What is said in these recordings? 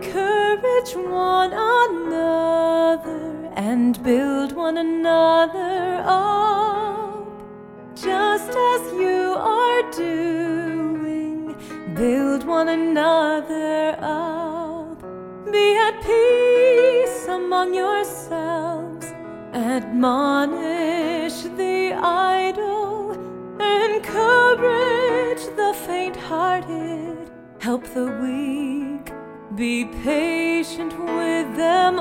encourage one another and build one another up, just as you are doing. Build one another up. Be at peace among yourselves. Admonish the idle. Encourage the faint-hearted. Help the weak. Be patient with them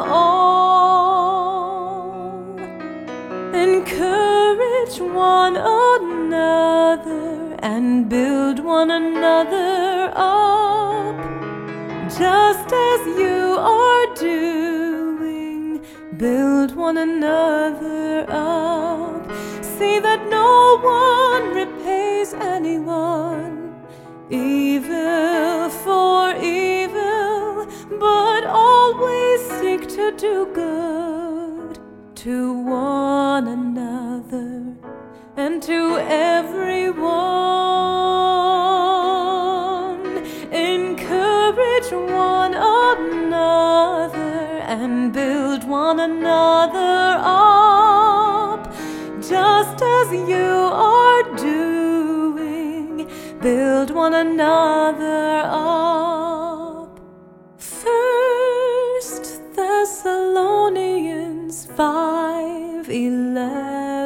all. Encourage one another and build one another up, just as you are doing. Build one another up. See that no one repays anyone evil for evil, but always seek to do good to one another and to everyone. Encourage one another and build one another up, just as you are doing. Build one another up. 1 Thessalonians 5:11.